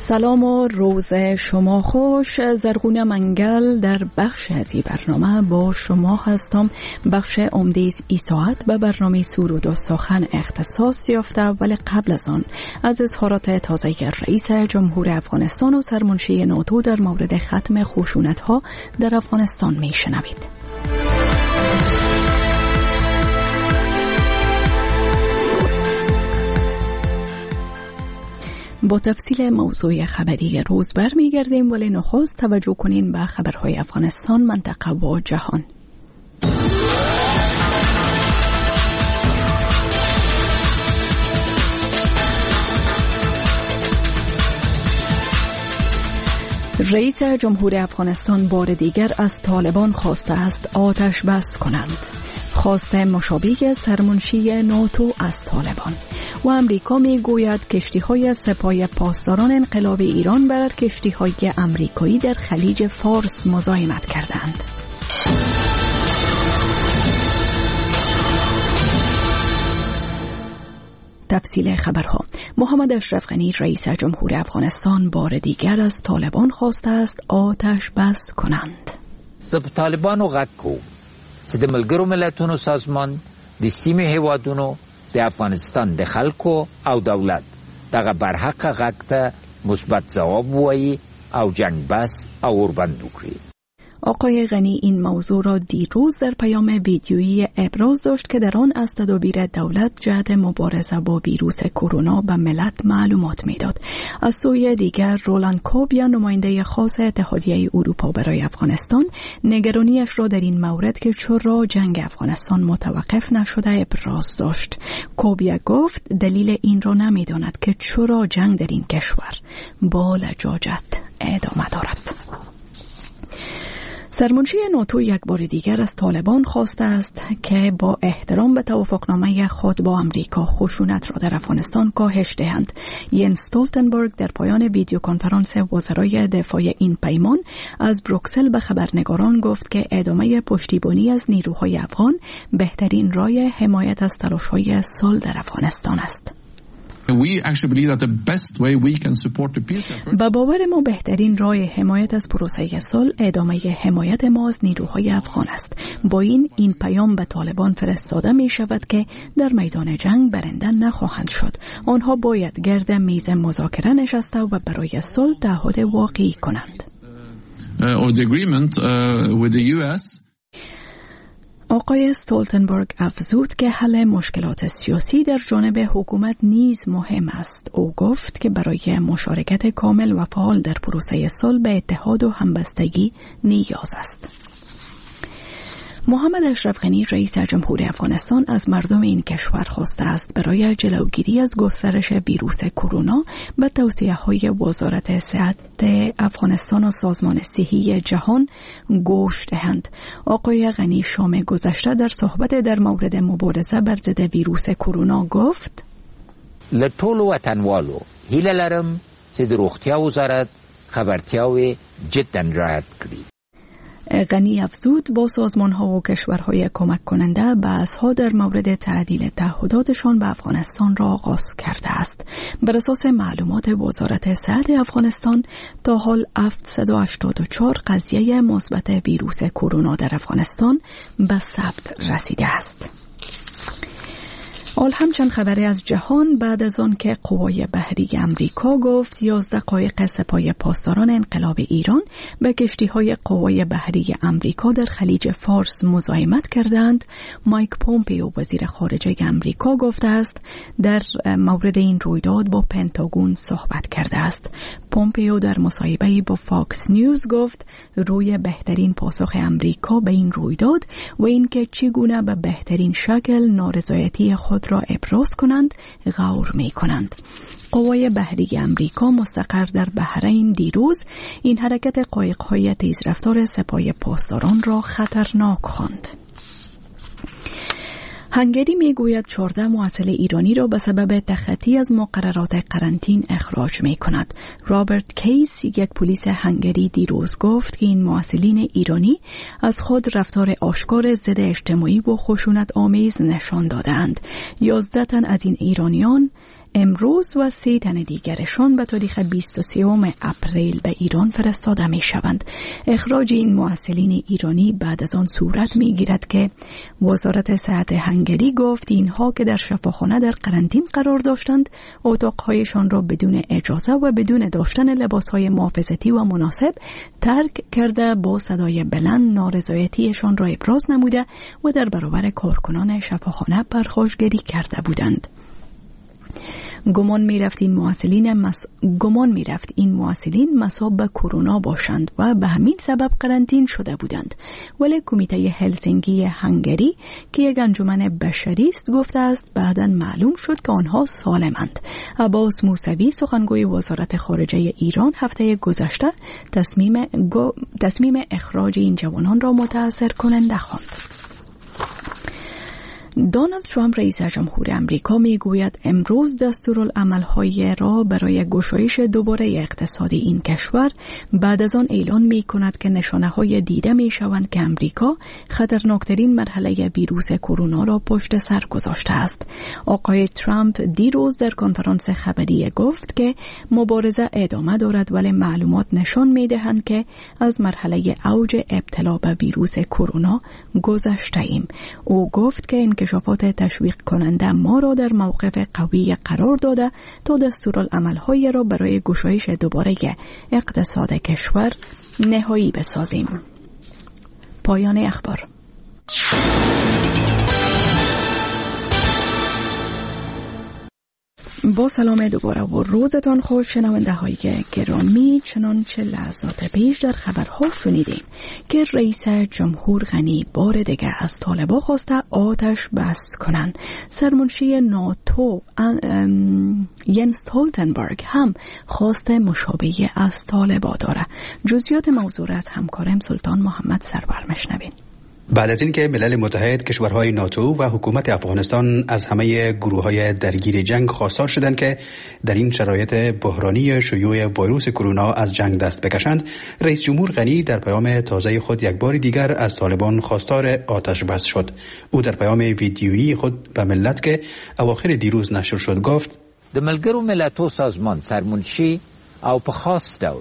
سلام و روز شما خوش. زرغونه منگل در بخش از این برنامه با شما هستم. بخش عمده ای ساعت به برنامه سرود و سخن اختصاص یافته، ولی قبل از آن از اظهارات تازه رئیس جمهور افغانستان و سرمنشی ناتو در مورد ختم خشونت‌ها در افغانستان میشنوید. با تفصیل موضوع خبری روز برمیگردیم، ولی نخست توجه کنین به خبرهای افغانستان، منطقه و جهان. رئیس جمهور افغانستان بار دیگر از طالبان خواسته است آتش بس کنند. خواست مشابه سرمنشی ناتو از طالبان. و امریکا می گوید کشتی‌های سپاه پاسداران انقلاب ایران بر کشتی‌های امریکایی در خلیج فارس مزاحمت کردند. تفصیل خبرها. محمد اشرف غنی رئیس جمهور افغانستان بار دیگر از طالبان خواسته است آتش بس کنند. طالبانو غکو چې د ملګرو ملتونو سازمان د سیمې هیوادونو د افغانستان د خلکو او دولت دغه برحق غږ ته مثبت ځواب ووایي او جنگ بس او اوربند وکړي. آقای غنی این موضوع را دیروز در پیام ویدیویی ابراز داشت که در آن از تدابیر دولت جهت مبارزه با ویروس کرونا به ملت معلومات میداد. از سوی دیگر رولان کوبیا نماینده خاص اتحادیه اروپا برای افغانستان نگرانیش را در این مورد که چرا جنگ افغانستان متوقف نشده ابراز داشت. کوبیا گفت دلیل این را نمیداند که چرا جنگ در این کشور با لجاجت ادامه دارد. سرمنشی ناتو یک بار دیگر از طالبان خواسته است که با احترام به توافقنامه خود با امریکا خشونت را در افغانستان کاهش دهند. ینس استولتنبرگ در پایان ویدیو کنفرانس وزرای دفاع این پیمان از بروکسل به خبرنگاران گفت که ادامه پشتیبانی از نیروهای افغان بهترین راه حمایت از تلاش‌های صلح در افغانستان است. با باور ما بهترین راه حمایت از پروسه صلح ادامه حمایت ما از نیروهای افغان است. با این پیام به طالبان فرستاده می شود که در میدان جنگ برنده نخواهند شد. آنها باید گرد میز مذاکره نشسته و برای صلح تعهد واقعی کنند. آقای استولتنبرگ افزود که حل مشکلات سیاسی در جانب حکومت نیز مهم است. او گفت که برای مشارکت کامل و فعال در پروسه صلح به اتحاد و همبستگی نیاز است. محمد اشرف غنی رئیس جمهور افغانستان از مردم این کشور خواسته است برای جلوگیری از گسترش ویروس کرونا به توصیه‌های وزارت صحت افغانستان و سازمان صحی جهان گوش دهند. آقای غنی شام گذشته در صحبت در مورد مبارزه بر ضد ویروس کرونا گفت: لټول وطنوالو هیله لرم چې د روغتیا وزارت خبرتیاوي جدا رعایت کړي. غنی افزود با سازمان‌ها و کشورهای کمک کننده بحث‌ها در مورد تعدیل تعهداتشان به افغانستان را آغاز کرده است. بر اساس معلومات وزارت صحت افغانستان تا حال 784 قضیه مثبت ویروس کرونا در افغانستان به ثبت رسیده است. همچنین خبری از جهان بعد از آن که قوای بحری امریکا گفت 11 قایق سپاه پاسداران انقلاب ایران به کشتی‌های قوای بحری امریکا در خلیج فارس مزاحمت کردند، مایک پومپیو وزیر خارجه امریکا گفته است در مورد این رویداد با پنتاگون صحبت کرده است. پومپیو در مصاحبه‌ای با فاکس نیوز گفت روی بهترین پاسخ امریکا به این رویداد و اینکه چگونه به بهترین شکل نارضایتی خود را ابراز کنند غور می کنند. قوای بحری امریکا مستقر در بحرین دیروز این حرکت قایق‌های تیزرفتار سپاه پاسداران را خطرناک خواند. هنگری میگوید 14 محصل ایرانی را به سبب تخطی از مقررات قرنطین اخراج می کند. رابرت کیس یک پلیس هنگری دیروز گفت که این محصلین ایرانی از خود رفتار آشکار ضد اجتماعی و خشونت آمیز نشان دادند. 11 تن از این ایرانیان امروز و 3 تن دیگرشان به تاریخ 23 اپریل به ایران فرستاده می شوند. اخراج این مراسلین ایرانی بعد از آن صورت می گیرد که وزارت صحت هنگری گفت اینها که در شفاخانه در قرنطین قرار داشتند اتاقهایشان را بدون اجازه و بدون داشتن لباسهای محافظتی و مناسب ترک کرده با صدای بلند نارضایتیشان را ابراز نموده و در برابر کارکنان شفاخانه پرخاشگری کرده بودند. گمان می‌رفت این محصلین مصاب به کرونا باشند و به همین سبب قرنطین شده بودند، ولی کمیته هلسینکی هنگری که یک انجمن بشری است گفته است بعداً معلوم شد که آنها سالمند. عباس موسوی سخنگوی وزارت خارجه ایران هفته گذشته تصمیم اخراج این جوانان را متأثر کننده خواند. دونالد ترامپ رئیس جمهور امریکا میگوید امروز دستورالعمل‌های را برای گشایش دوباره اقتصادی این کشور بعد از آن اعلان می کند که نشانه‌های دیده می شوند که امریکا خطرناکترین مرحله ویروس کرونا را پشت سر گذاشته است. آقای ترامپ دیروز در کنفرانس خبری گفت که مبارزه ادامه دارد ولی معلومات نشان می دهند که از مرحله اوج ابتلا به ویروس کرونا گذشته ایم. او گفت که این انکشافات تشویق کننده ما را در موقف قوی قرار داده تا دستورالعمل‌های را برای گشایش دوباره اقتصاد کشور نهایی بسازیم. پایان اخبار. با سلام دوباره و روزتان خوش شنونده های گرامی. چنانچه لحظات پیش در خبرها شنیدیم که رئیس جمهور غنی بار دیگر از طالبان خواسته آتش بس کنند. سرمنشی ناتو ینس استولتنبرگ هم خواسته مشابه از طالبان داره. جزئیات موضوع از همکارم سلطان محمد سرور مشنوین. بعد از اینکه ملل متحد، کشورهای ناتو و حکومت افغانستان از همه گروه‌های درگیر جنگ خواستار شدند که در این شرایط بحرانی شیوع ویروس کرونا از جنگ دست بکشند، رئیس جمهور غنی در پیام تازه خود یک بار دیگر از طالبان خواستار آتش بس شد. او در پیام ویدیویی خود به ملت که اواخر دیروز نشر شد گفت: د ملګرو ملتونو سازمان سرمنشي او په خاص ډول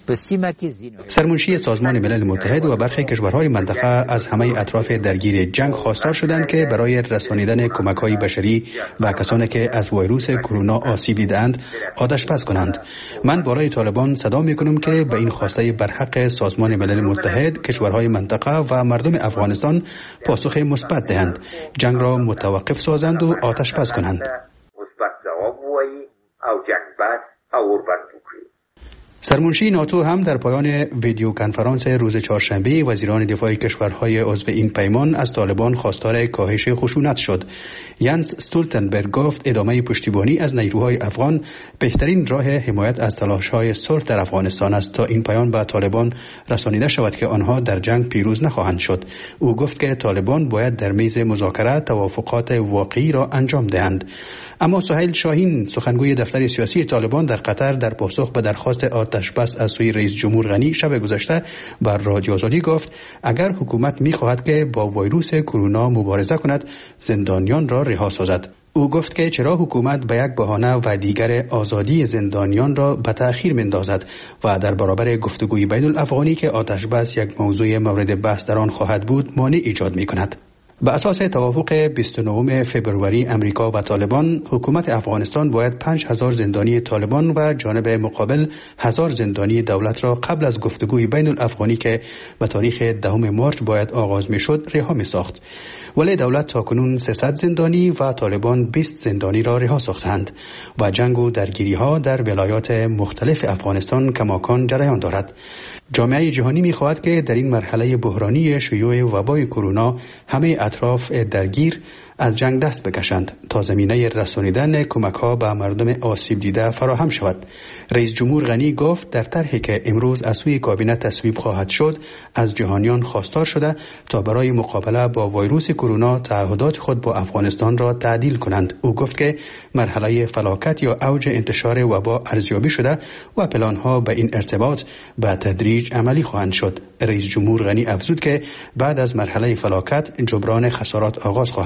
سرمنشی سازمان ملل متحد و برخی کشورهای منطقه از همه اطراف درگیر جنگ خواستار شدند که برای رسانیدن کمک‌های بشری و کسانی که از ویروس کرونا آسیب دیدند آتش بس کنند. من بالای طالبان صدا می‌کنم که به این خواسته برحق سازمان ملل متحد، کشورهای منطقه و مردم افغانستان پاسخ مثبت دهند، جنگ را متوقف سازند و آتش بس کنند. مثبت جواب وایي او جنگ بس او بند وکړي. سرمنشی ناتو هم در پایان ویدیو کنفرانس روز چهارشنبه وزیران دفاع کشورهای عضو این پیمان از طالبان خواستار کاهش خشونت شد. ینس استولتنبرگ گفت ادامه پشتیبانی از نیروهای افغان بهترین راه حمایت از تلاش‌های صلح در افغانستان است تا این پیام به طالبان رسانیده شود که آنها در جنگ پیروز نخواهند شد. او گفت که طالبان باید در میز مذاکره توافقات واقعی را انجام دهند. اما سهیل شاهین، سخنگوی دفتر سیاسی طالبان در قطر، در پاسخ به درخواست آتش بس از سوی رئیس جمهور غنی شب گذشته بر رادیو آزادی گفت اگر حکومت می‌خواهد که با ویروس کرونا مبارزه کند، زندانیان را رها سازد. او گفت که چرا حکومت به یک بهانه و دیگر آزادی زندانیان را به تأخیر می‌اندازد و در برابر گفتگوی بین الافغانی که آتش بس یک موضوع مورد بحث در آن خواهد بود مانع ایجاد می‌کند. به اساس توافق 29 فوریه امریکا و طالبان، حکومت افغانستان باید 5000 زندانی طالبان و جانب مقابل 1000 زندانی دولت را قبل از گفتگوی بین الافغانی که به تاریخ 10 مارس باید آغاز میشد رها میساخت. ولی دولت تاکنون 300 زندانی و طالبان 20 زندانی را رها ساختند و جنگ و درگیری ها در ولایات مختلف افغانستان کماکان جریان دارد. جامعه جهانی می‌خواهد که در این مرحله بحرانی شیوع وبای کرونا همه اطراف درگیر از جنگ دست بکشند تا زمینه رسانیدن کمک‌ها به مردم آسیب دیده فراهم شود. رئیس جمهور غنی گفت در طرحی که امروز از سوی کابینه تصویب خواهد شد، از جهانیان خواستار شده تا برای مقابله با ویروس کرونا تعهدات خود با افغانستان را تعدیل کنند. او گفت که مرحله فلاکت یا اوج انتشار وبا ارزیابی شده و پلان‌ها به این ارتباط به تدریج عملی خواهند شد. رئیس جمهور غنی افزود که بعد از مرحله فلاکت جبران خسارات آغاز خواهد شد. او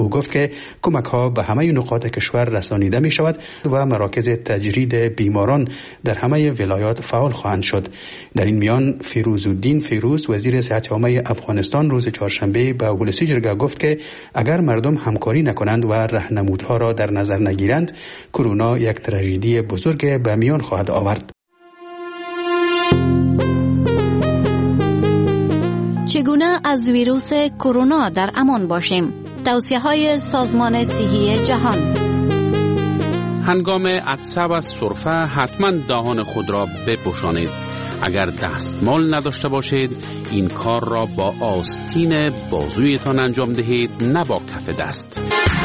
او گفت که کمک ها به همه نقاط کشور رسانیده می شود و مراکز تجرید بیماران در همه ولایات فعال خواهند شد. در این میان فیروزالدین فیروز وزیر صحت عامه افغانستان روز چهارشنبه به ولسی جرگه گفت که اگر مردم همکاری نکنند و راهنمودها را در نظر نگیرند، کرونا یک تراژدی بزرگ به میان خواهد آورد. چگونه از ویروس کرونا در امان باشیم؟ توصیه‌های سازمان صحی جهان. هنگام عطسه و سرفه حتما دهان خود را بپوشانید. اگر دستمال نداشته باشید این کار را با آستین بازویتان انجام دهید، نه با کف دست.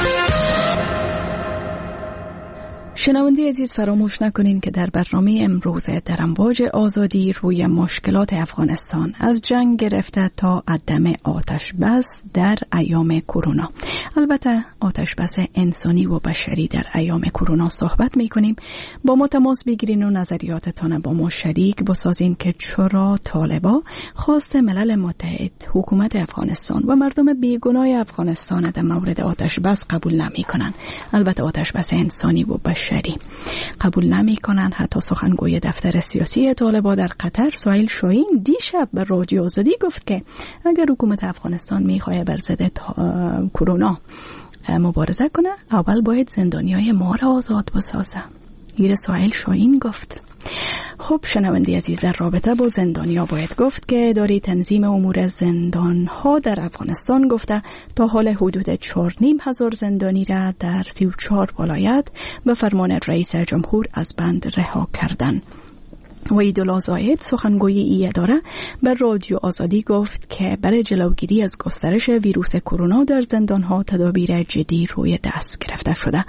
شنونده عزیز، فراموش نکنین که در برنامه امروز در امواج آزادی روی مشکلات افغانستان از جنگ گرفته تا عدم آتش بس در ایام کرونا، البته آتش بس انسانی و بشری در ایام کرونا صحبت میکنیم. با ما تماس بگیرین و نظریاتتان با ما شریک بسازین که چرا طالبا خواست ملل متحد، حکومت افغانستان و مردم بیگناه افغانستان در مورد آتش بس قبول نمی کنن. البته آتش بس انسانی و بشری قبول نمی کنن. حتی سخنگوی دفتر سیاسی طالبان در قطر سهیل شاهین دیشب به رادیو آزادی گفت که اگر حکومت افغانستان میخواد بر ضد کرونا مبارزه کنه، اول باید زندانیای ما را آزاد بسازه. گیر سهیل شاهین گفت. خب شنونده عزیز، در رابطه با زندانیا باید گفت که اداره تنظیم امور زندانها در افغانستان گفته تا حال حدود 4,500 زندانی را در 34 ولایت به فرمان رئیس جمهور از بند رها کردند. وحیدالله زاهد سخنگوی این اداره به رادیو آزادی گفت که برای جلوگیری از گسترش ویروس کرونا در زندانها تدابیر جدی روی دست گرفته شده.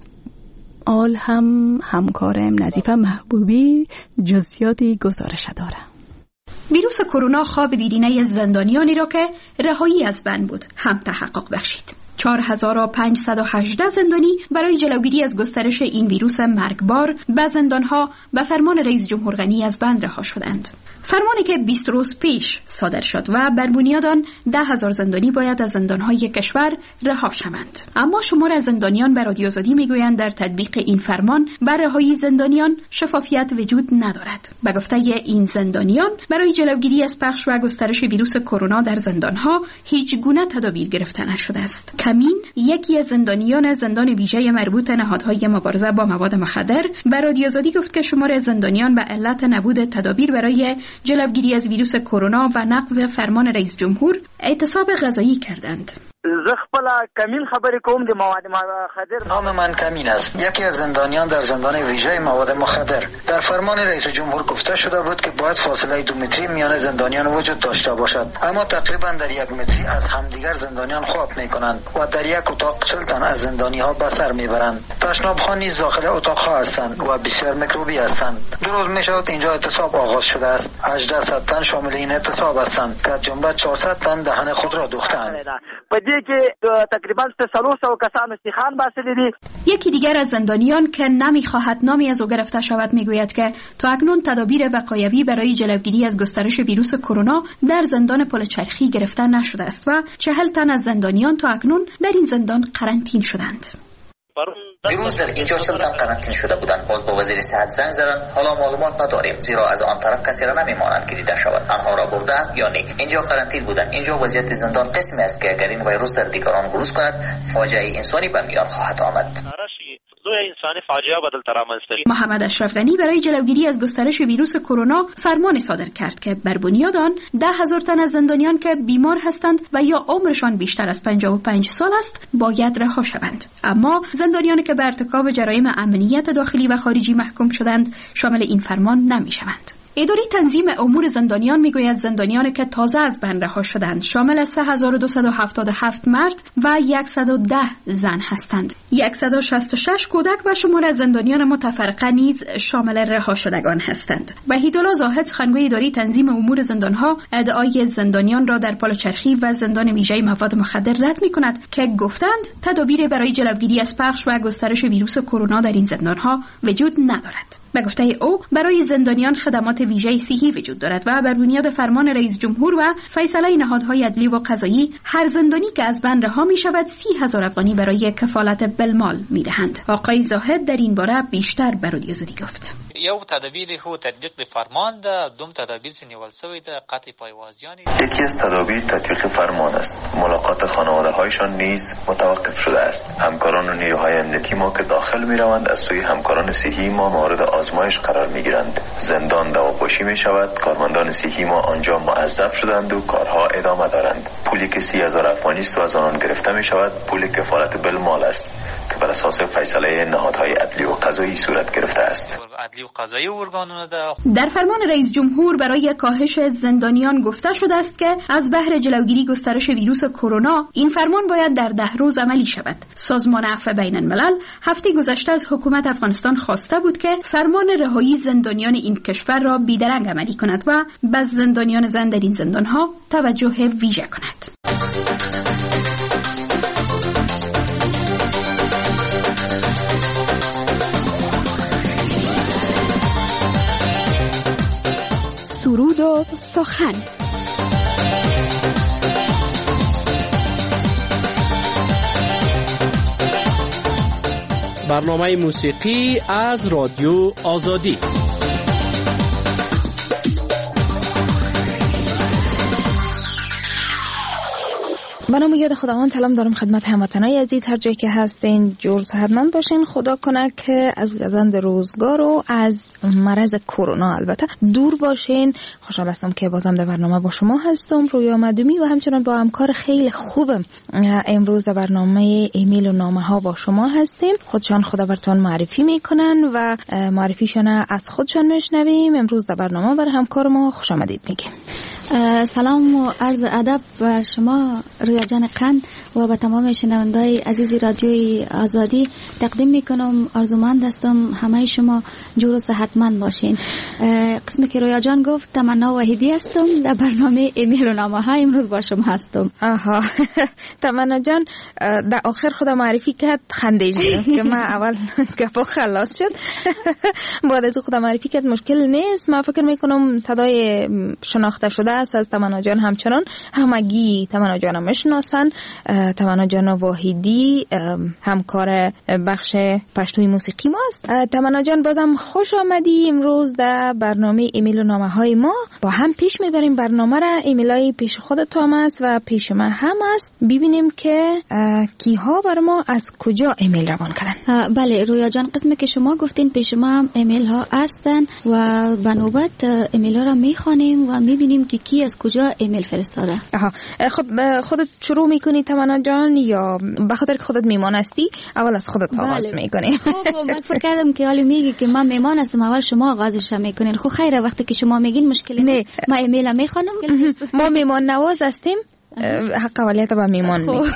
آل همکارم نظیفه محبوبی جزئیاتی گزارش داره. ویروس کرونا خواب دیرینه زندانیانی را که رهایی از بند بود هم تحقق بخشید. 4518 زندانی برای جلوگیری از گسترش این ویروس مرگبار به زندانها به فرمان رئیس جمهور غنی از بند رها شدند. فرمانی که 20 روز پیش صادر شد و بر بنیاد آن 10,000 زندانی باید از زندانهای کشور رها شوند. اما شمار از زندانیان به رادیو آزادی میگویند در تطبیق این فرمان بر رهایی زندانیان شفافیت وجود ندارد. به گفته این زندانیان برای جلوگیری از پخش و گسترش ویروس کرونا در زندانها هیچ گونه تدابیر گرفته نشده است. کمین، یکی از زندانیان زندان ویژه مربوط نهادهای مبارزه با مواد مخدر، به رادیو آزادی گفت که شمار از زندانیان به علت نبود تدابیر برای جلوگیری از ویروس کرونا و نقض فرمان رئیس جمهور اعتصاب غذایی کردند. زه خپل کمین خبرې کوم د مواد مخدر. نام من کمین است، یکی از زندانیان در زندان ویژه مواد مخدر. در فرمان رئیس جمهور گفته شده بود که باید فاصله 2 متری میان زندانیان وجود داشته باشد، اما تقریبا در 1 متری از همدیگر زندانیان خواب میکنند و در یک اتاق 40 تن از زندانی ها به سر میبرند. تشناب‌ها نیز داخل اتاق ها هستند و بسیار میکروبی هستند. 2 روز میشود اینجا اعتصاب آغاز شده است. 1800 تن شامل این اعتصاب هستند که از جمله 400 تن دهن خود را دوختند. که تقریبا 300 کسان استخوان باسته دي. یکی دیگر از زندانیان که نمیخواهد نامی از او گرفته شود میگوید که تا اکنون تدابیر وقایوی برای جلوگیری از گسترش ویروس کرونا در زندان پلچرخی گرفته نشده است و 40 تن از زندانیان تا اکنون در این زندان قرنطین شدند. دیروز در اینجا 40 تن قرنطین شده بودند. باز با وزیر صحت زنگ زدند، حالا معلومات نداریم زیرا از آن طرف کسی را نمیمانند که دیده شود آنها را بردند یا نه. اینجا قرنطین بودند. اینجا وضعیت زندان قسمی است که اگر این ویروس در دیگران بروز کند فاجعه انسانی به میان خواهد آمد. محمد اشرف غنی برای جلوگیری از گسترش ویروس کرونا فرمان صادر کرد که بر بنیاد آن 10,000 تن از زندانیان که بیمار هستند و یا عمرشان بیشتر از 55 سال است باید رها شوند. اما زندانیانی که به ارتکاب جرایم امنیت داخلی و خارجی محکوم شدند شامل این فرمان نمی شوند. اداره تنظیم امور زندانیان میگوید زندانیانی که تازه از بند رها شدند شامل 3277 مرد و 110 زن هستند. 166 کودک و شمار از زندانیان متفرقه نیز شامل رها شدگان هستند. وحیدالله زاهد سخنگوی اداره تنظیم امور زندانها ادعای زندانیان را در پالچرخی و زندان ویژه مواد مخدر رد میکند که گفتند تدابیر برای جلوگیری از پخش و گسترش ویروس کرونا در این زندانها وجود ندارد. به گفته او برای زندانیان خدمات ویژه صحی وجود دارد و بر بنیاد فرمان رئیس جمهور و فیصله نهادهای عدلی و قضایی هر زندانی که از بند رها می شود 30,000 افغانی برای کفالت بالمال می دهند. آقای زاهد در این باره بیشتر به رادیو آزادی گفت. یو تدابیر هو تطبیق فرمان ده، دوم تدابیر نیول شوی ده، قطع پایوازیانی. یکی از تدابیر تطبیق فرمان است. ملاقات خانواده هایشان نیز متوقف شده است. همکاران و نیروهای امنیتی ما که داخل می روند از سوی همکاران صحی ما مورد آزمایش قرار می گیرند. زندان دواپوشی می شود. کارمندان صحی ما آنجا موظف شدند و کارها ادامه دارند. پولی که 30,000 افغانی است و از آنان گرفته می شود پول کفالت بالمال است که بر اساس فیصله نهادهای عدلی و قضایی صورت گرفته است. عدلی و قضایی ارگانونه در فرمان رئیس جمهور برای کاهش زندانیان گفته شده است که از بهر جلوگیری گسترش ویروس کرونا این فرمان باید در 10 روز عملی شود. سازمان عفو بین الملل هفته گذشته از حکومت افغانستان خواسته بود که فرمان رهایی زندانیان این کشور را بیدرنگ عملی کند و به زندانیان زن در این زندانها توجه ویژه کند. سرود و سخن. برنامه موسیقی از رادیو آزادی. به نام یاد خداوند سلام دارم خدمت هموطنای عزیز هر جایی که هستین. جور صحتمند باشین. خدا کنه که از گزند روزگار و از مرض کرونا البته دور باشین. خوشحال هستم که بازم در برنامه با شما هستم. رویا مدومی و همچنان با همکار خیلی خوبم امروز در برنامه ایمیل و نامه ها با شما هستیم. خودشان خدا براتون معرفی میکنن و معرفیشون از خودشان میشنویم. امروز در برنامه بر همکار ما خوش آمدید میگیم. سلام و عرض ادب بر شما رویا جان قند و به تمام شنوندای عزیز رادیوی آزادی تقدیم میکنم. آرزومند هستم همه شما جور و صحتمند باشین. قسمی که رویا جان گفت تمنا وحیدی هستم در برنامه ایمیل و نامه ها امروز با شما هستم. آها تمنا جان در آخر خدا معرفی کرد خندیج که من اول گپا خلاص شد بعد از خدا معرفی کرد مشکل نیست. من فکر میکنم صدای شناخته شده است از تمنا جان. همچنان همگی تمنا جان میشناسن. تمنا جان واحدی همکار بخش پشتوی موسیقی ماست. تمنا جان بازم خوش آمدی. امروز در برنامه ایمیل و نامه های ما با هم پیش میبریم برنامه را. ایمیل های پیش خودت هم است و پیش من هم است. ببینیم که کیها بر ما از کجا ایمیل روان کردن. بله رویا جان قسمی که شما گفتین پیش ما هم ایمیل ها هستن و به نوبت ایمیل ها را میخوانیم و میبینیم که کی از کجا ایمیل فرستاده. خب خودت شروع میکنی تمنا جان یا بخاطر که خودت میمان هستی اول از خودت آغاز میکنی؟ خب من فکر کردم که حالی میگی که من میمان هستم اول شما آغازش میکنین. خب خیره وقتی که شما میگین مشکلی نه. من ایمیل میخوانم. ما میمان نواز هستیم. حق قوالیت با میمان میکنیم.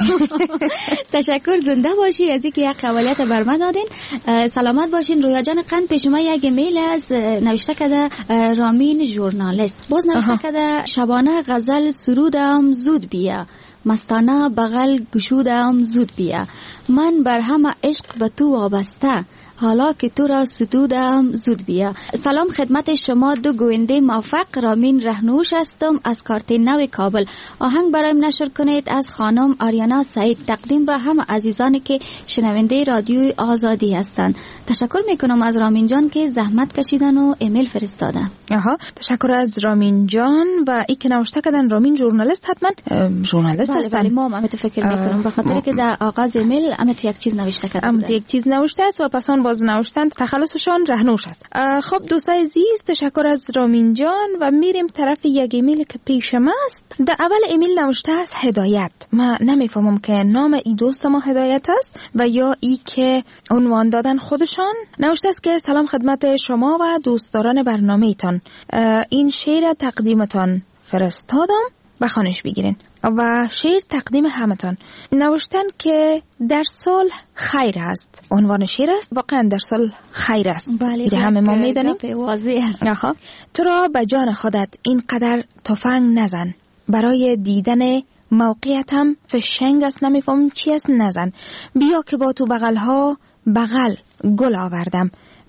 تشکر. زنده باشی از اینکه حق قوالیت بر من دادین. سلامت باشین. رویا جان قند پیش ما یک ایمیل از نوشته کده رامین ژورنالیست. باز نوشته کده شبانه غزل سرودم زود بیا، مستانه بغل گشودم زود بیا، من بر همه عشق به تو وابسته، حالا که تو را ستودم زود بیا. سلام خدمت شما دو گوینده موفق. رامین رهنوش هستم از کارت نو کابل. آهنگ برایم نشر کنید از خانم آریانا سعید. تقدیم به همه عزیزانی که شنونده رادیوی آزادی هستند. تشکر میکنم از رامین جان که زحمت کشیدن و ایمیل فرستادن. تشکر از رامین جان و ای که نوشته کردن. رامین ژورنالیست حتما ژورنالیست هستن. بله ما هم فکر میکنم به خاطر که در آغاز ایمیل امت یک چیز نوشته کردن. یک چیز نوشته است و پسان باز نوشتن تخلصشان رهنوش است. خب دوستای عزیز تشکر از رامین جان و میریم طرف یک ایمیل که پیش ما است. در اول ایمیل نوشته است هدایت. من نمیفهمم که نام ای دوست ما هدایت است و یا ای که عنوان دادن خودشان. نوشته است که سلام خدمت شما و دوستداران برنامه ایتان. این شعر تقدیمتان فرستادم بخوانش بگیرین و شعر تقدیم همتان. نوشتن که در سال خیر است. عنوان شعر است. واقعا در سال خیر است. بله همه ما میدانیم. واضح است. تو را به جان خودت اینقدر تفنگ نزن، برای دیدن موقعیتم فشنگ است. نمیفهم چی است نزن. بیا که با تو بغل ها بغل گل آوردم،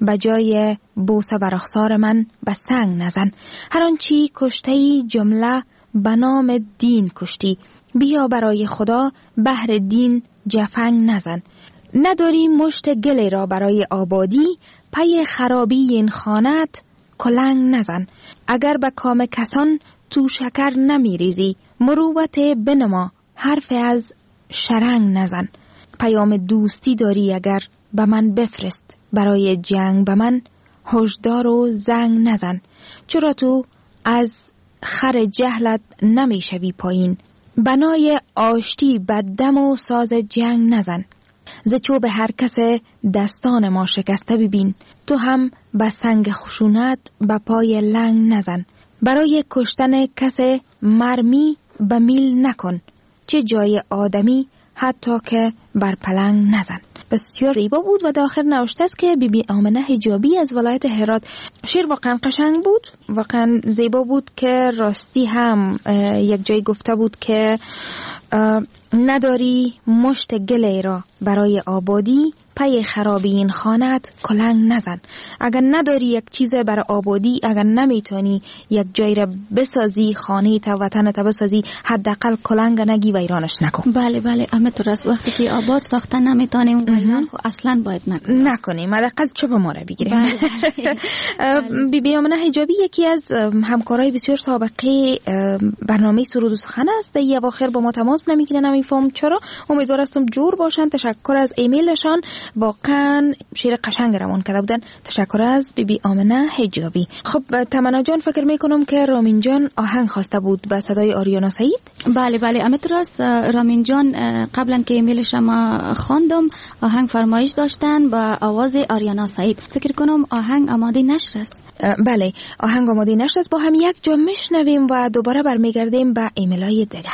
بجای بوسه بر رخسار من به سنگ نزن. هر آنچی کشتی جمله به نام دین کشتی، بیا برای خدا بهر دین جفنگ نزن. نداری مشت گلی را برای آبادی، پی خرابی این خانت کلنگ نزن. اگر به کام کسان تو شکر نمیریزی، مروت بنما حرف از شرنگ نزن. پیام دوستی داری اگر به من بفرست، برای جنگ به من هشدار و زنگ نزن. چرا تو از خر جهلت نمیشوی پایین، بنای آشتی بددم و ساز جنگ نزن. ز چوب هر کس دستان ما شکسته ببین، تو هم به سنگ خشونت به پای لنگ نزن. برای کشتن کس مرمی به میل نکن، چه جای آدمی حتی که بر پلنگ نزن. بسیار زیبا بود و در آخر نوشته است که بیبی آمنه حجابی از ولایت هرات. شعر واقعا قشنگ بود، واقعا زیبا بود که راستی هم یک جای گفته بود که نداری مشت گلی را برای آبادی، پی خرابی این خانت کلنگ نزن. اگر نداری یک چیز برای آبادی، اگر نمیتونی یک جای را بسازی، خانه تا وطن تا بسازی، حداقل کلنگ نگی و ایرانش نکن. بله بله همینطور است. وقتی که آباد ساختن نمیتونیم ایران خو اصلا باید نکنیم، حداقل چوب ما را بگیریم. بیبی آمنه حجابی یکی از همکارای بسیار سابقه برنامه سرود و سخن است. در اواخر با ما تماس نمیگیرن، نمیفهم چرا. امیدوار هستم جور باشن. تشکر از ایمیلشان، واقعا شعر قشنگ روان کرده بودن. تشکر از بیبی آمنه حجابی. خب تمنا جان، فکر میکنم که رامین جان آهنگ خواسته بود به صدای آریانا سعید. بله بله همینطور است. رامین جان قبلا که ایمیل شما خواندم آهنگ فرمایش داشتن با آواز آریانا سعید. فکر کنم آهنگ آماده نشر است. بله آهنگ آماده نشر است. با هم یک جا میشنویم و دوباره برمیگردیم به ایمیلای دیگه.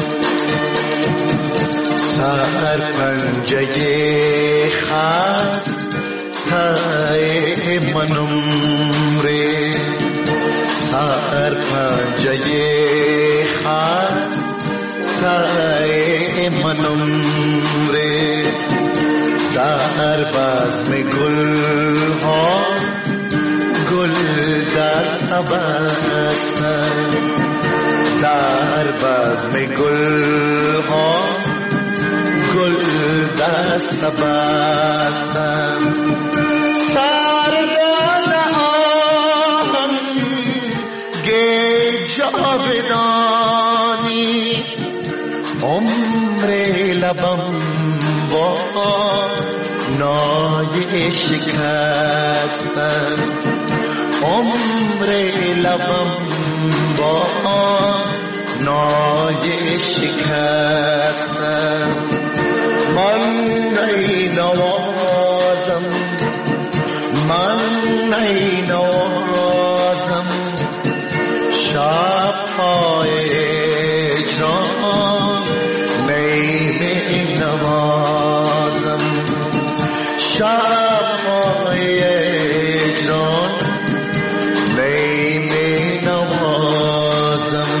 پنجه خسته منم ره سر پنجه خسته منم ره در بزم گل ها گل دست بستن در بزم گل ها گل دست بستن سرگان آهم گه جاودانی عمر لبم با نای شکستن عمر لبم با نای شکستن من ای نوازم من ای نوازم شب های اجرام می نوازم شب های اجرام می نوازم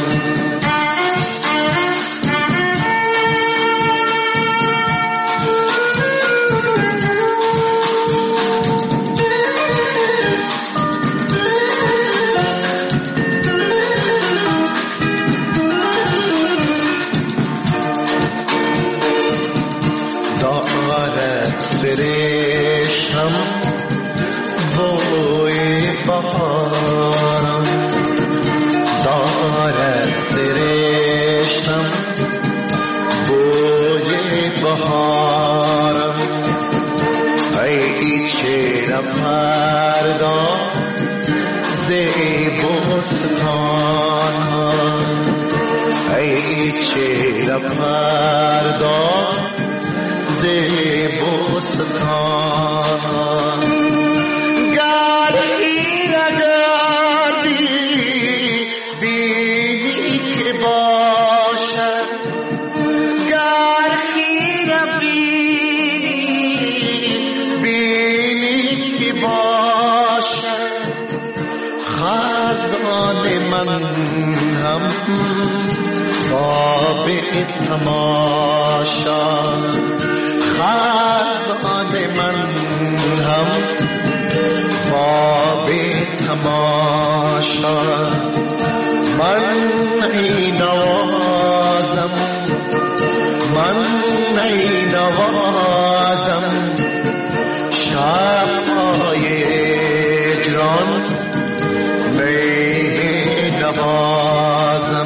سرشم بوی بهارم دارد سرشم بوی بهارم ای چهره پردا زیبستان ای چهره پردا زیبستان گر خیره گردی بینی که باشد گر خیره بینی که باشد خزان من هم خواب تماشا خزان من هم خواب تماشا من ای نوازم من ای نوازم شب های اجران می نوازم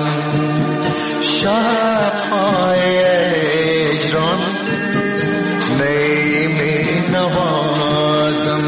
شب های اجران می نوازم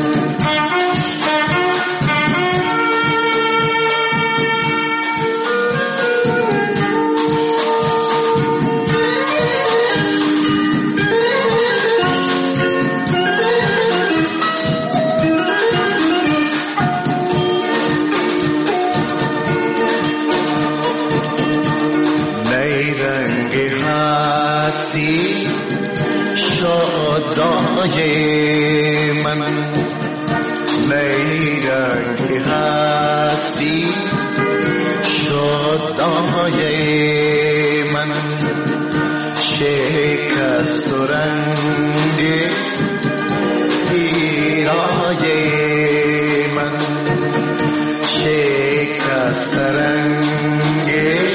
نیرنگ هستی شادای من نیرنگ هستی شادای من شکست و رنگ پیرای من شکست رنگ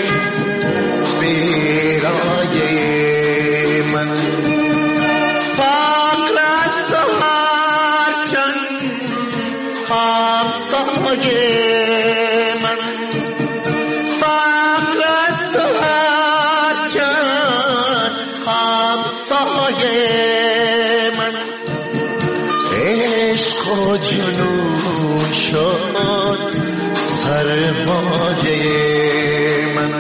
پیرای من فقر است هرچند همسایه من فقر است هرچند همسایه من عشق و جنون شد سرمایه من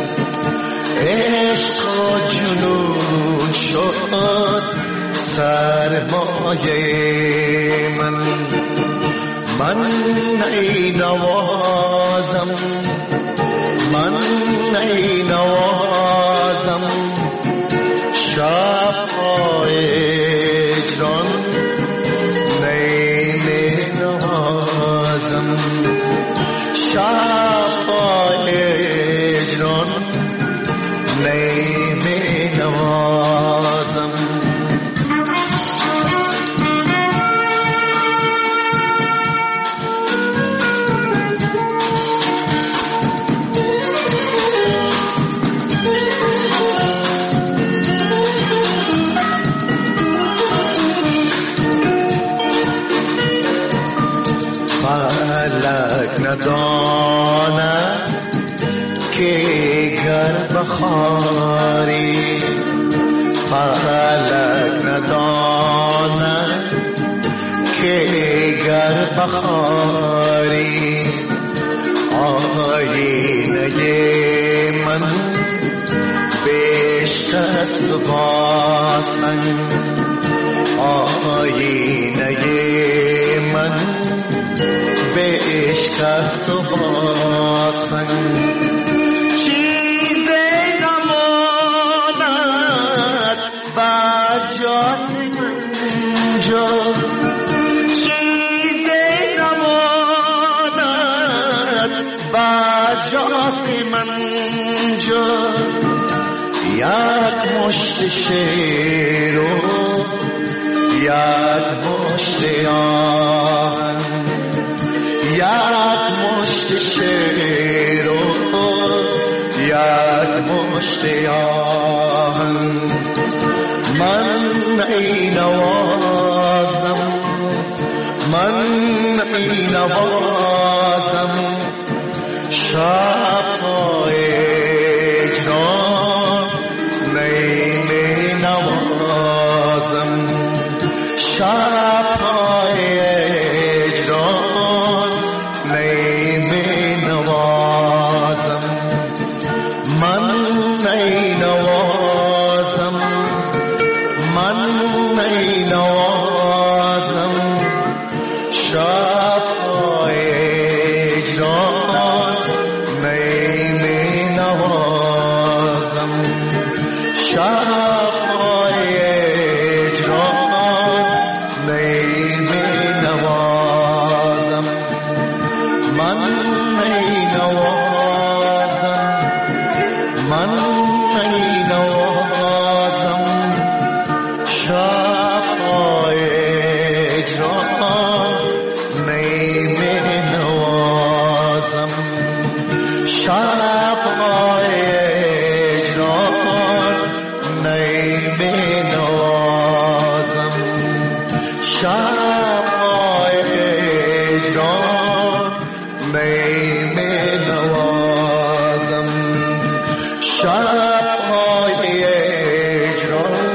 عشق و جنون شد سرمایه من من ای نوازم من ای نوازم شب‌های هجران نی نوازم شب‌های هجران نی نوازم فلک نداند که گر بخاری فلک نداند که گر بخاری آینه من بشکست واسن آینه من بشکست واسن چیز نماند بجاز من جز چیز نماند بجاز من جز یک مشت شیر و یک مشت آهن یک مشت شیر و یک مشت آهن من ای نوازم من ای نوازم شب‌های هجران نی نوازم شب‌های هجران نی نوازم من نی نوازم من نی نوازم شب‌های هجران نی نوازم شب‌های هجران نی نوازم من نی نوازم من نی نوازم شب‌های هجران نی نوازم شب‌های هجران نی نوازم شب‌های هجران نی نوازم شب‌های هجران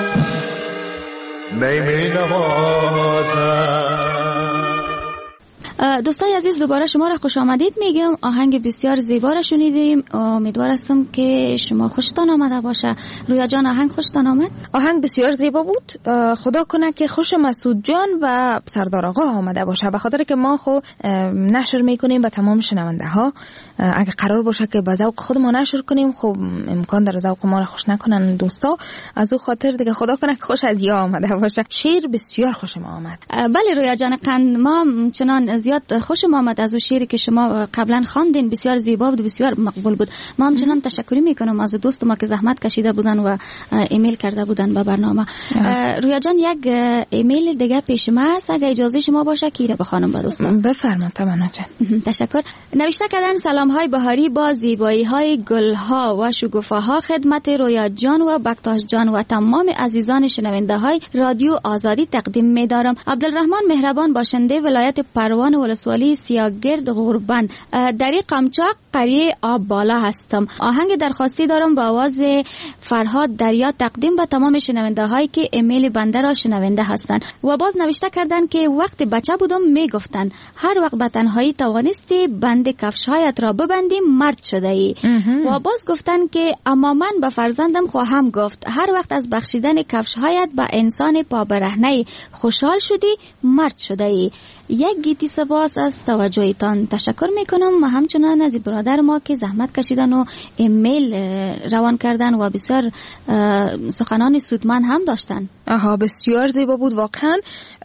نی نوازم. دوستای عزیز دوباره شما را خوش آمدید میگم. آهنگ بسیار زیبا را شنیدیم. امیدوار هستم که شما خوشتان آمده باشه. رویا جان آهنگ خوشتان آمد؟ آهنگ بسیار زیبا بود. خدا کنه که خوش مسعود جان و سردار آقا آمده باشه، به خاطر که ما خو نشر میکنیم به تمام شنونده ها. اگه قرار باشه که به ذوق خود ما نشر کنیم خب امکان داره ذوق ما را خوش نکنن دوستا. از او خاطر دیگه خدا کنه که خوش از یا آمده باشه. شعر بسیار خوش ما آمد. بله رویا جان قند ما چنان زیاد خوش ما آمد از اون شعری که شما قبلا خواندین. بسیار زیبا بود، بسیار مقبول بود. ما همچنان تشکری میکنم از دوست ما که زحمت کشیده بودن و ایمیل کرده بودن به برنامه. رویا جان یک ایمیل دیگه پیش ما هست، اگه اجازه شما باشه که رو بخوانم به دوستان. بفرمایید. تمنا جان. تشکر. نوشته کردن سلام های بهاری با زیبایی های گل ها و شکوفاها خدمت رویا جان و بکتاش جان و تمام عزیزان شنونده های رادیو آزادی تقدیم می‌دارم. عبدالرحمن مهربان باشنده ولایت پروان ولسوالی سیاگرد غوربند در قمچاق قریه آب بالا هستم. آهنگ درخواستی دارم با آواز فرهاد دریا تقدیم به تمام شنونده هایی که ایمیل بنده را شنونده هستند. و باز نوشته کردن که وقتی بچه بودم میگفتن هر وقت به تنهایی توانستی بند کفش‌هایت را ببندی مرد شده ای. و باز گفتن که اما من به فرزندم خواهم گفت هر وقت از بخشیدن کفش‌هایت به انسان پا برهنه خوشحال شدی مرد شده ای. یک گیتی سپاس از توجهتان تشکر میکنم و همچنان از برادر ما که زحمت کشیدن و ایمیل روان کردن و بسیار سخنان سودمند هم داشتن. بسیار زیبا بود واقعا.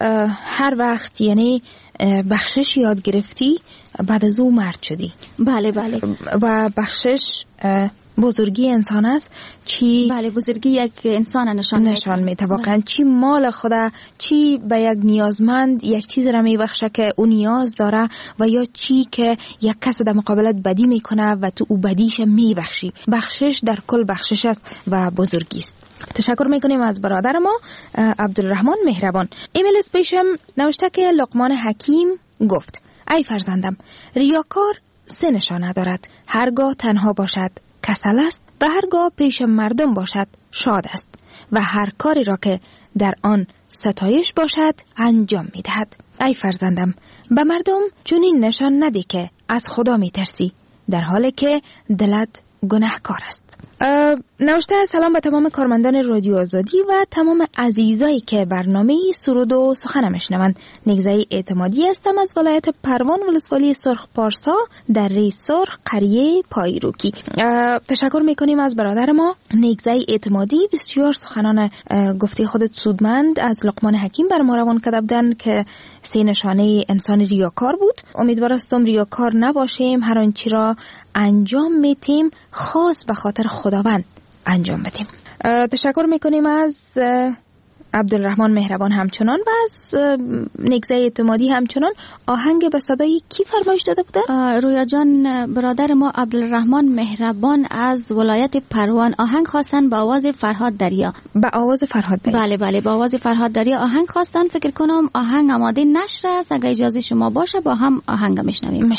هر وقت یعنی بخشش یاد گرفتی بعد از او مرد شدی. بله بله. و بخشش بزرگی انسان است. چی بله، بزرگی یک انسان نشان میده واقعا. چی مال خدا، چی به یک نیازمند یک چیز را میبخشه که او نیاز داره و یا چی که یک کس در مقابلت بدی میکنه و تو او بدیش میبخشی. بخشش در کل بخشش است و بزرگی است. تشکر میکنیم از برادر ما عبدالرحمن مهربان. ایمیل پیشم نوشته که لقمان حکیم گفت: ای فرزندم، ریاکار سه نشانه دارد. هرگاه تنها باشد کسل است و هرگاه پیش مردم باشد شاد است و هر کاری را که در آن ستایش باشد انجام میدهد. ای فرزندم، به مردم چنین نشان نده که از خدا میترسی در حالی که دلت گناهکار است. نوشته: سلام به تمام کارمندان رادیو آزادی و تمام عزیزایی که برنامه سرود و سخن میشنوند. نگزه اعتمادی هستم از ولایت پروان، ولسوالی سرخ پارسا، در ری سرخ، قریه پایروکی. تشکر میکنیم از برادر ما نگزه اعتمادی. بسیار سخنان گفته خودت سودمند از لقمان حکیم بر ما روان کرده بودن که سه نشانه انسان ریاکار بود. امیدوارم ریاکار نباشیم، هر آنچه را انجام میتیم خاص به خاطر خداوند انجام بدیم. تشکر میکنیم از عبدالرحمن مهربان همچنان و از نگزه اعتمادی همچنان. آهنگ به صدای کی فرمایش داده بوده؟ رویا جان برادر ما عبدالرحمن مهربان از ولایت پروان آهنگ خواستن با آواز فرهاد دریا. با آواز فرهاد دریا؟ بله بله، با آواز فرهاد دریا آهنگ خواستن. فکر کنم آهنگ آماده نشر است. اگه اجازه شما باشه با هم آهنگ میشنویم.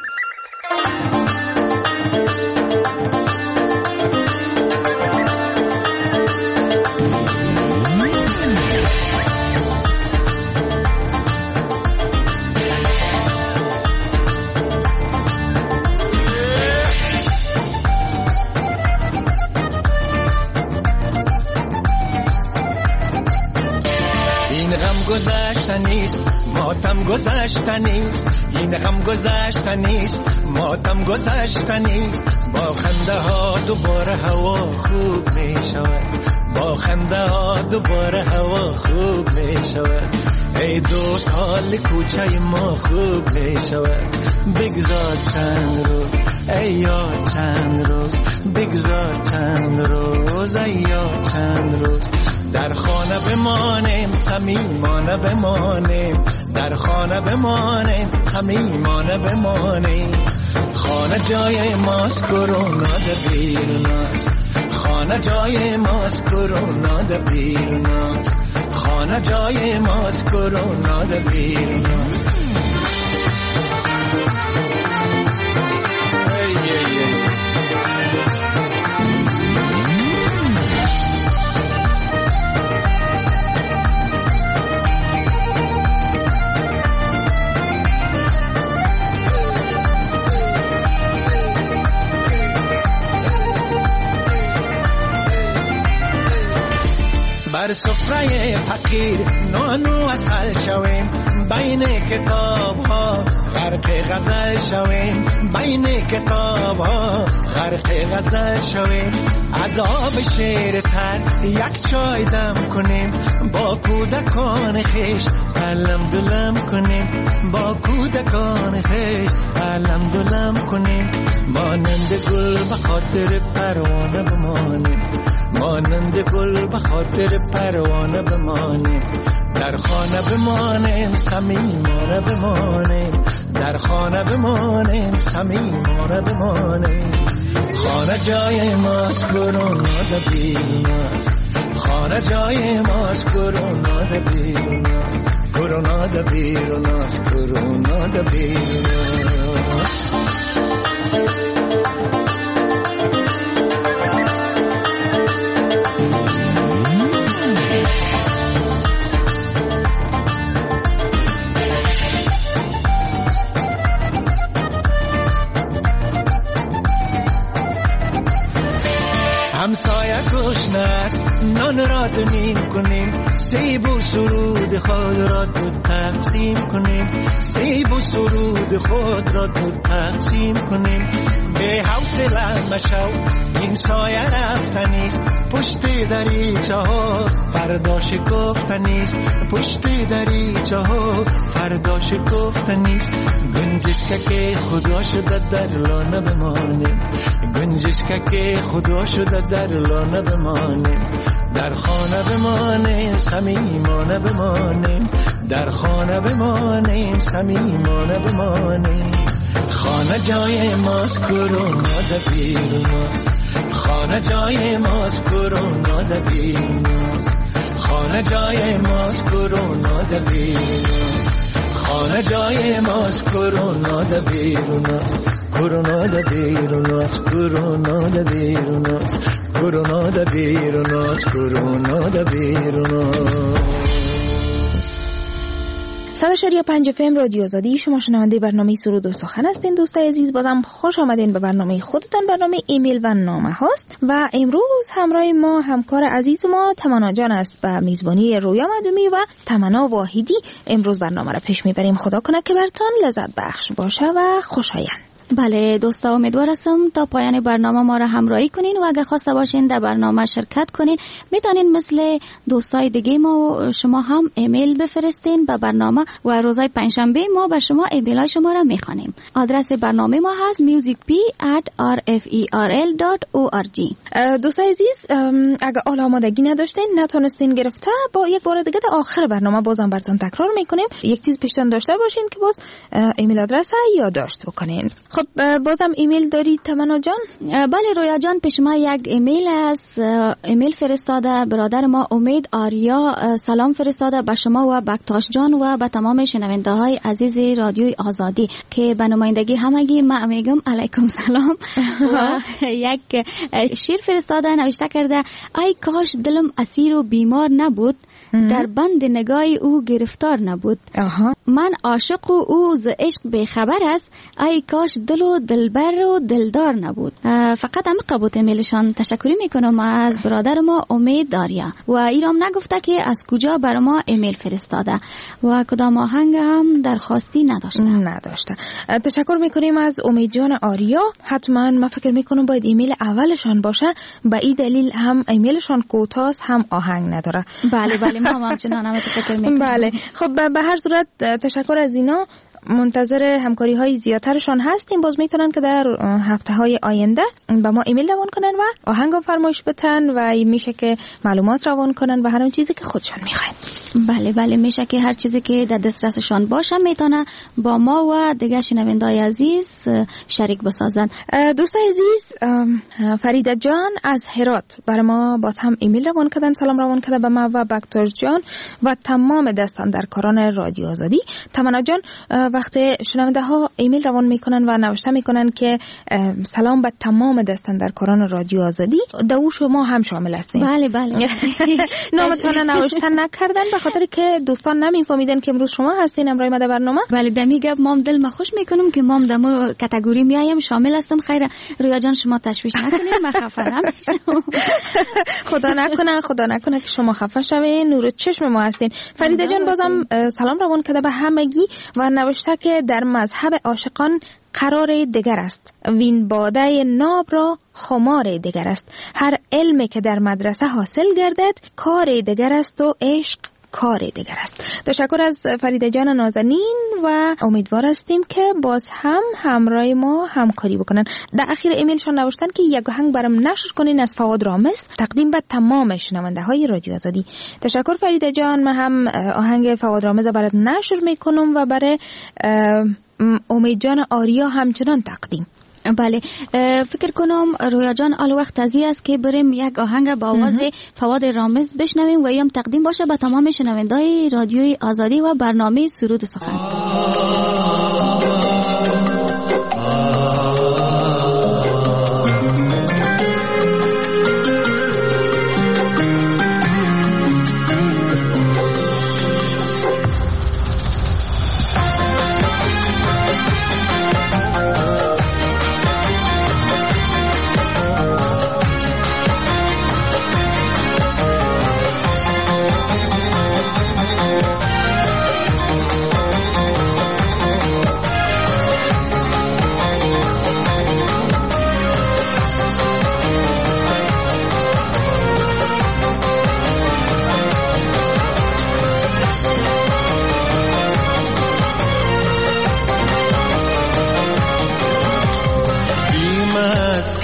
گذشتنیست، ماتم گذشتنیست، این غم گذشتنیست، ماتم گذشتنیست. با خنده ها دوباره هوا خوب می شود، با خنده ها دوباره هوا خوب می شود. ای دوست حال کوچه ما خوب می شود. بگذار چند روز ای یار، چند روز بگذار چند روز ای یار، چند روز در خانه بمانیم صمیمانه بمانیم، در خانه بمانیم صمیمانه بمانیم. خانه جای ماست، کرونا در بیرون است، خانه جای ماست، کرونا در بیرون است، خانه جای ماست، کرونا در بیرون است. بر سفره فقیر نانو اصل شویم، بین کتاب ها غرق غزل شویم، بین کتاب ها غرق غزل شویم. از آب شیرتر یک چای دم کنیم، با کودکان خیش علم دلم کنیم، با کودکان خیش علم دلم کنیم. مانند گل به خاطر پروانه بمانیم، مانند گل به خاطر پروانه بمانیم. در خانه بمانیم صمیمانه بمانیم، در خانه بمانیم صمیمانه بمانیم. خانه جای ماست، کرونا در بیرون است، خانه جای ماست، کرونا در بیرون است، کرونا در بیرون است، کرونا در بیرون است. همسایه گشنه است، نان را دونیم کنیم، سیب و سرود خود را دو تقسیم کنیم، سیب و سرود خود را دو تقسیم کنیم. به حوصله مشو این سایه رفتنیست، پشت دریچه ها فردا شکفتنیست، پشت دریچه ها فردا شکفتنیست. گنجشک که خدا شده در لانه بمانه، گنجشک که خدا شده در لانه بمانه، در خانه بمانه صمیمانه بمانه، در خانه بمانه صمیمانه بمانه. خانه جای ماست، کرونا در بیرون ماست، خانه جای ماست، کرونا در بیرون ماست، خانه جای ماست، کرونا در بیرون ماست، خانه جای ماست، کرونا در بیرون ماست، کرونا در بیرون ماست، کرونا در بیرون ماست، کرونا در بیرون ماست، کرونا در بیرون ماست. 100.5 FM رادیو آزادی، شما شنونده برنامه سرود و سخن هستین. دوستای عزیز، بازم خوش آمدین به برنامه خودتان، برنامه ایمیل و نامه هاست. و امروز همراه ما همکار عزیز ما تمنا جان است به میزبانی رویا مدومی و تمنا واحدی. امروز برنامه را پیش میبریم. خدا کنه که براتون لذت بخش باشه و خوشایند. بله دوستا، امیدوار هستم تا پایان برنامه ما را همراهی کنین و اگه خواسته باشین در برنامه شرکت کنین، میتونین مثل دوستای دیگه ما و شما هم ایمیل بفرستین به برنامه و روزهای پنجشنبه ما به شما ایمیل های شما را میخوانیم. آدرس برنامه ما هست musicp@rferl.org. دوستای عزیز، اگه حال آمادگی نداشتین، نتونستین گرفته، با یک بار دیگه در آخر برنامه بازم براتون تکرار میکنیم. یک چیز پیشتون داشته باشین که باز ایمیل آدرس یادداشت بکنین. خب بازم ایمیل داری تمنا جان؟ بله رویا جان، پیش ما یک ایمیل است. ایمیل فرستاده برادر ما امید آریا، سلام فرستاده به شما و بکتاش جان و به تمام شنونده های عزیز رادیوی آزادی که به نمایندگی همگی من میگم علیکم سلام. و یک شعر فرستاده، نوشته کرده ای کاش دلم اسیر و بیمار نبود، در بند نگاه او گرفتار نبود. من عاشق و او ز عشق بخبر است، ای کاش دل و دلبر و دلدار نبود. فقط عمیق بود ایمیلشان. تشکر میکنم از برادر ما امید داریا و ایرام نگفته که از کجا بر ما ایمیل فرستاده و کدام آهنگ هم درخواستی نداشته. تشکر میکنیم از امید جان آریا. حتما من فکر میکنم باید ایمیل اولشان باشه، به این دلیل هم ایمیلشان کوتاه هم آهنگ نداره. بله ما همچنان هم فکر میکنم. بله خب به هر صورت تشکر از اینا. منتظر همکاری های زیادترشان هستیم. باز میتونن که در هفته های آینده به ما ایمیل روان کنن و آهنگ فرمایش بتن و میشه که معلومات روان کنن و هر اون چیزی که خودشان میخواین. بله میشه که هر چیزی که در دسترسشان باشه میتونه با ما و دیگه شنوندای عزیز شریک بسازن. دوستای عزیز، فریده جان از هرات برای ما باز هم ایمیل روان کردن، سلام روان کرده به ما و بکتور جان و تمام دستاندرکاران رادیو آزادی. تمنا جان وقتی شنونده ها ایمیل روان میکنن و نوشته میکنن که سلام به تمام دستاندرکاران رادیو آزادی، دو شما هم شامل هستین. بله نامتون نوشتن نکردن به خاطر که دوستان نمیفهمیدن که امروز شما هستین امروز ما در برنامه. بله دمی گپ مام دل ما خوش میکنم که مام دمو کاتگوری میایم شامل هستم. خیر رویا جان شما تشویش نکنید، من خفه نمیشم. خدا نکنه که شما خفه شوین، نور چشم ما هستین. فریده جان بازم سلام روان کرده به همگی و نوشته که در مذهب عاشقان قرار دیگر است، وین باده ناب را خمار دیگر است، هر علمی که در مدرسه حاصل گردد کار دیگر است و عشق کار دیگر است. تشکر از فریده جان نازنین و امیدوار هستیم که باز هم همراه ما همکاری بکنن. در اخیر ایمیلشان نوشتن که یک آهنگ برام نشر کنین از فواد رامز تقدیم به تمام شنونده های رادیو آزادی. تشکر فریده جان. من هم آهنگ فواد رامز برات نشر میکنم و برای امید جان آریا همچنان تقدیم. بله فکر کنم رویا جان آل وقت ازی است که بریم یک آهنگ با آواز فواد رامز بشنویم و ایم تقدیم باشه به تمام شنوندای رادیوی آزادی و برنامه سرود سخن.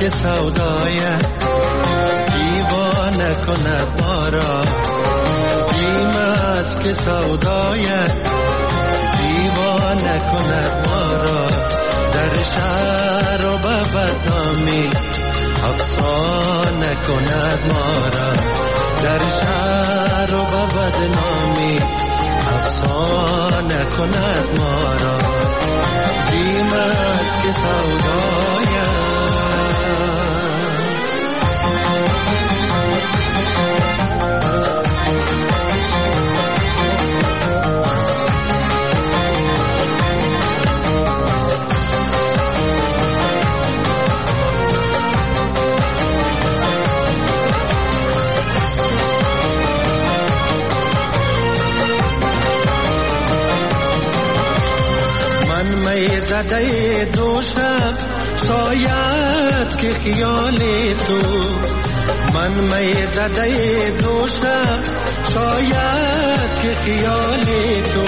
که سودایت دیوانه کند ما را، بیم است که سودایت دیوانه کند ما را، در شهر و به بدنامی افسانه کند ما را، در شهر و به بدنامی افسانه کند ما را، بیم است که سودایت. زده دوشم شاید که خیال تو، من می زده دوشم شاید که خیال تو،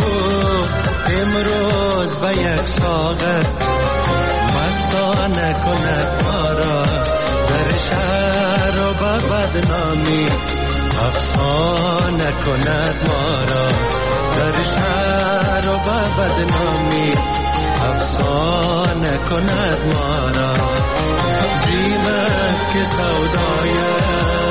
امروز به یک ساغر مستانه کند ما را، در شهر و به بدنامی افسانه کند ما را، در شهر و به بدنامی افسانه کند ما را، بیم است که سودایت.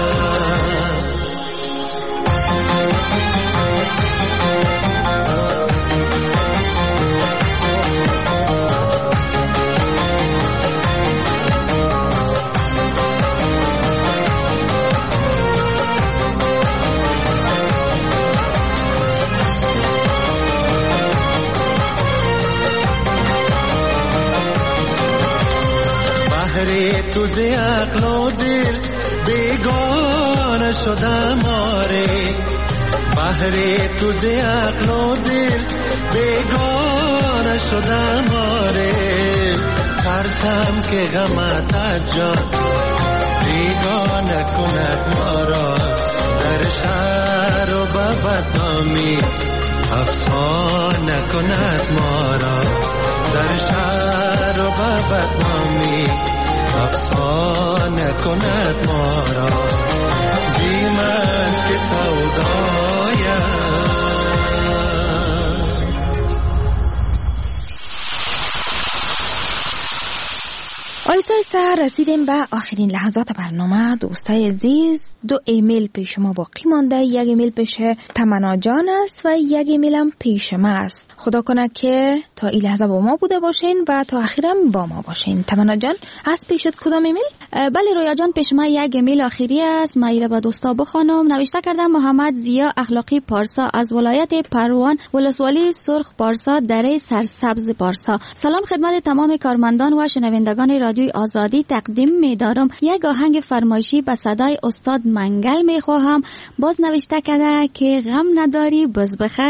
تو ز عقل و دل بیگانه شدم آره، بهر تو ز عقل و دل بیگانه شدم آره، ترسم که غمت از جان بیگانه کند ما را، در شهر و به بدنامی افسانه کند ما را، در شهر و به بدنامی افسانه کند ما را، بیم است که سودایت. آیسته آیسته رسیدیم به آخرین لحظات برنامه. دوستای عزیز، 2 ایمیل پیش شما باقی مانده. 1 ایمیل پیش تمنا جان است و 1 ایمیل هم پیش ما است. خدا کنه که تا این لحظه با ما بوده باشین و تا آخرم با ما باشین. تمنا جان از پیشت کدام ایمیل؟ بله رویا جان، پیش ما 1 ایمیل آخری است. ما ایره با دوستا بخوانم. نوشته کردم محمد ضیا اخلاقی پارسا از ولایت پروان، ولسوالی سرخ پارسا، دره سرسبز پارسا. سلام خدمت تمام کارمندان و شنوندگان رادیوی آزادی تقدیم می‌دارم. 1 آهنگ فرمایشی به صدای استاد منگل می‌خواهم. باز نوشته کرده که غم نداری بز بخر.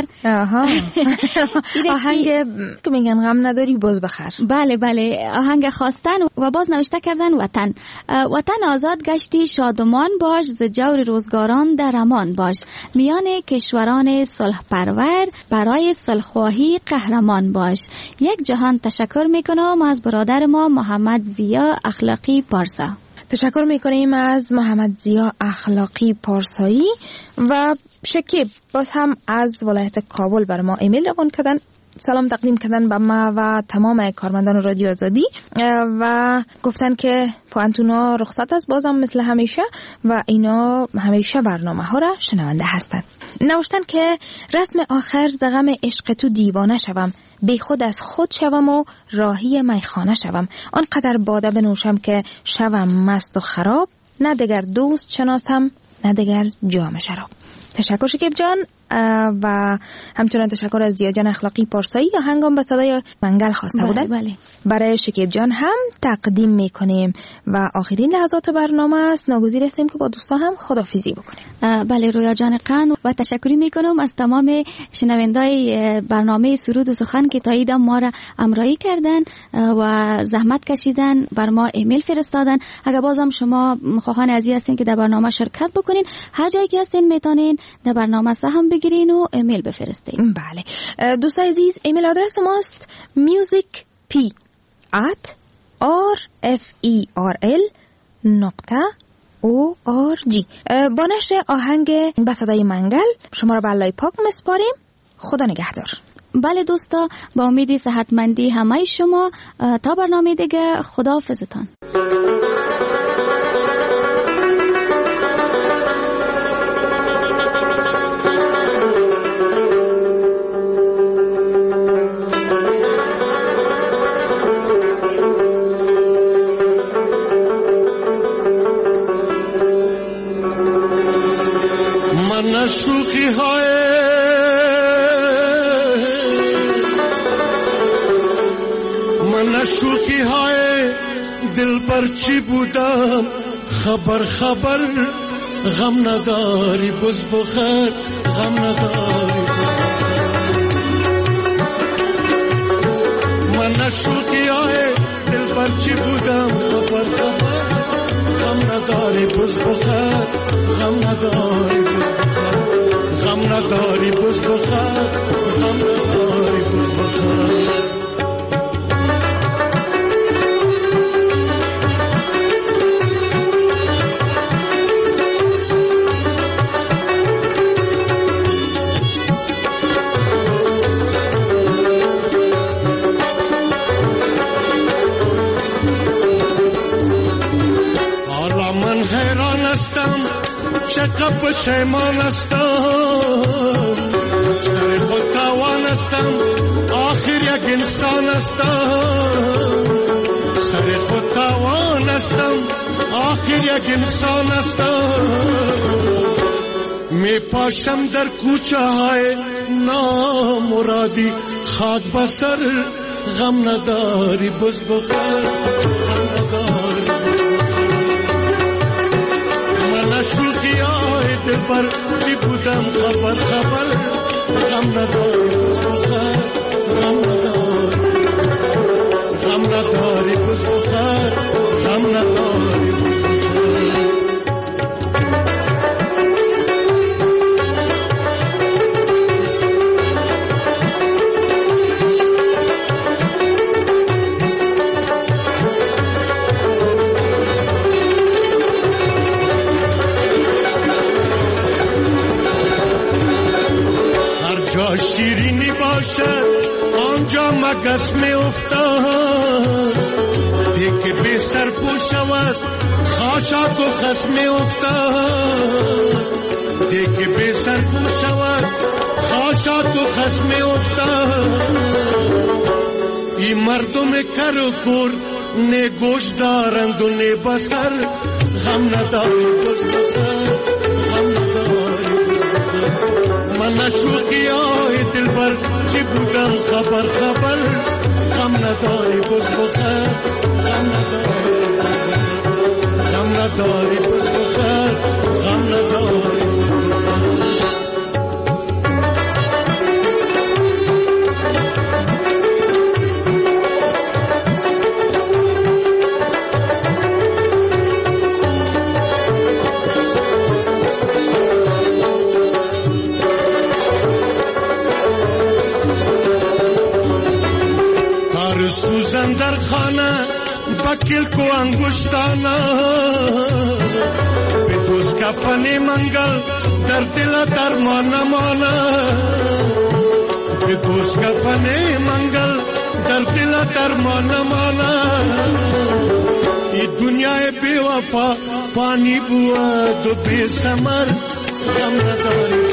آهنگ که میگن غم نداری بز بخر. بله بله، آهنگ خواستن و باز نوشته کردن وطن. وطن آزاد گشتی شادمان باش، ز جور روزگاران در امان باش، میان کشوران صلح پرور برای صلح‌خواهی قهرمان باش. یک جهان تشکر میکنم از برادر ما محمد ضیا اخلاقی پارسا. تشکر میکنیم از محمد ضیا اخلاقی پارسایی. و شکیب باز هم از ولایت کابل بر ما ایمیل روان کردن، سلام تقدیم کردن به ما و تمام کارمندان رادیو آزادی و گفتن که پوانتونا رخصت است بازم مثل همیشه و اینا همیشه برنامه ها را شنونده هستند. نوشتن که رسم آخر ز غم عشق تو دیوانه شوم، بی خود از خود شوم و راهی میخانه شوم، آنقدر باده بنوشم که شوم مست و خراب، نه دگر دوست شناسم نه دگر جام شراب. تشکر شکیب جان و همچنان تشکر از ضیا جان اخلاقی پارسایی. یا هنگام به صدای منگل خواسته بودن. بله. برای شکیب جان هم تقدیم میکنیم و آخرین لحظات برنامه است. ناگزیر هستیم که با دوستا هم خداحافظی بکنیم. بله رویا جان قند و تشکری میکنم از تمام شنوندای برنامه سرود و سخن که تا ایدم ما را امرایی کردن و زحمت کشیدن، بر ما ایمیل فرستادن. اگر بازم شما خواهان عزیز هستین که در برنامه شرکت بکنین، هر جایی که هستین میتونین در برنامه سهم بگیرین و ایمیل بفرستین. بله دوستای عزیز، ایمیل آدرس ماست musicp@rferl با نشر آهنگ به صدای منگل شما را به الله پاک میسپاریم. خدا نگهدار. بله دوستا، با امید صحتمندی همه شما تا برنامه دیگه، خداحافظتان. من شوخی های شوخی های دل پر چی بودم، خبر غم نداری بز بخیر، غم نداری من شوخی های دل پر چی بودم، خبر غم نداری بز بخیر، غم نداری غم نداری بز بخیر، غم نداری بز بخیر. چقدر پشیمان هستم، سر خود تاوان هستم، آخر یک انسان هستم. سر خود تاوان هستم، آخر یک انسان هستم. می پاشم در کوچه های نامرادی، خاک بسر غم نداری بز بخیر، غم نداری. من شوخی های دل پر چی بودم، خبر غم نداری بز بخیر، غم نداری غم نداری بز بخیر، غم نداری بز بخیر. شیرینی باشد آنجا مگس می افتاد، دیگه بی سرپو شود خاشاک و خس می افتاد. دیگه بی سرپو شود خاشاک و خس می افتاد. این مردم کر و کور نه گوش دارند و نه بسر، غم نداری بز بخیر، غم نداری بز بخیر. من شوخی های دل بر چی بودم، خبر غم نداری بز بخیر، غم نداری غم نداری بز بخیر، غم نداری. سوزن در خانه بکل کو انگشتانه، به دوست کفن منگل در دل درمان مانه. به دوست کفن منگل در دل درمان مانه. این دنیای بی وفا پانی بود و بی ثمر، غم نداری